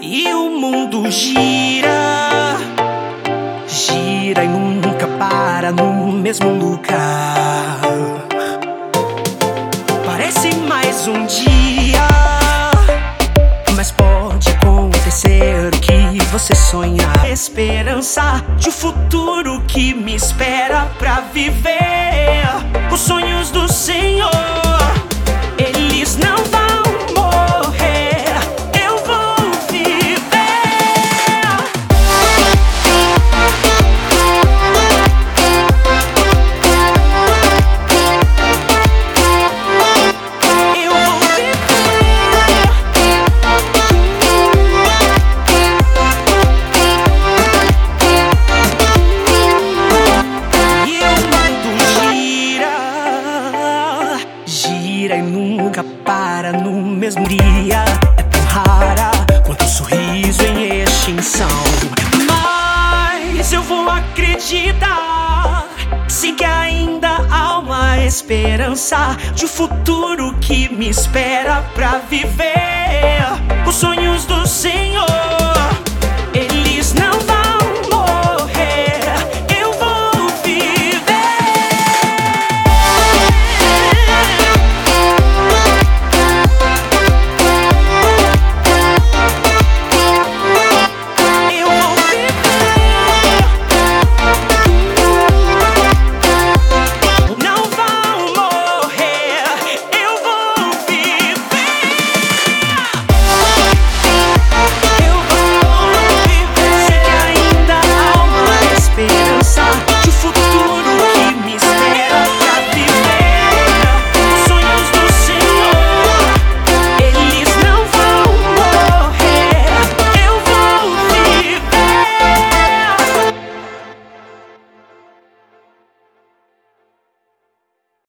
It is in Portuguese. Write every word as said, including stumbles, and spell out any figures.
E o mundo gira, gira e nunca para no mesmo lugar. Parece mais um dia, mas pode acontecer o que você sonha. Esperança de um futuro que me espera pra viver os sonhos do Senhor. Eles não vão morrer, eu vou viver. Eu vou viver. E o mundo gira, gira e nunca para no mesmo dia. É tão rara quanto um sorriso em extinção. Mas eu vou acreditar, sim, que ainda há uma esperança de um futuro que me espera pra viver os sonhos do Senhor.